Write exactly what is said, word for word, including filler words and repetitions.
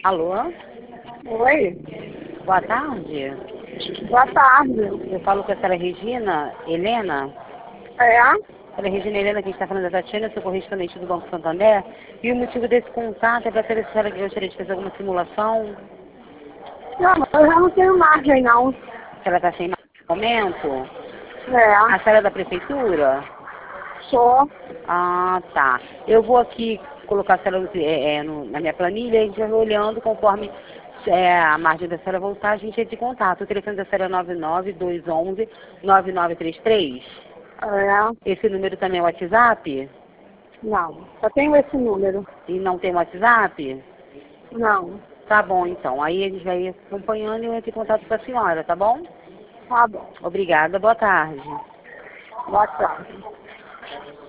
Alô? Oi, Boa tarde. boa tarde. Eu falo com a senhora Regina Helena. É? Senhora Regina Helena, que está falando da Tatiana, sou correspondente do Banco Santander. E o motivo desse contato é para saber se a senhora gostaria de fazer alguma simulação. Não, mas eu já não tenho margem, não. Se ela está sem momento. É, A senhora é da prefeitura? sou. Ah, tá. Eu vou aqui colocar a senhora é, é, no- na minha planilha e a gente vai olhando conforme é, a margem da senhora voltar, a gente entra em contato. O telefone da senhora é nove nove dois um um nove nove três três. É, Esse número também é WhatsApp? não. Só tenho esse número. E não tem WhatsApp? Não. Tá bom, então. Aí a gente vai acompanhando e eu entro em contato com a senhora, tá bom? Tá bom. Obrigada, boa tarde. Boa tarde.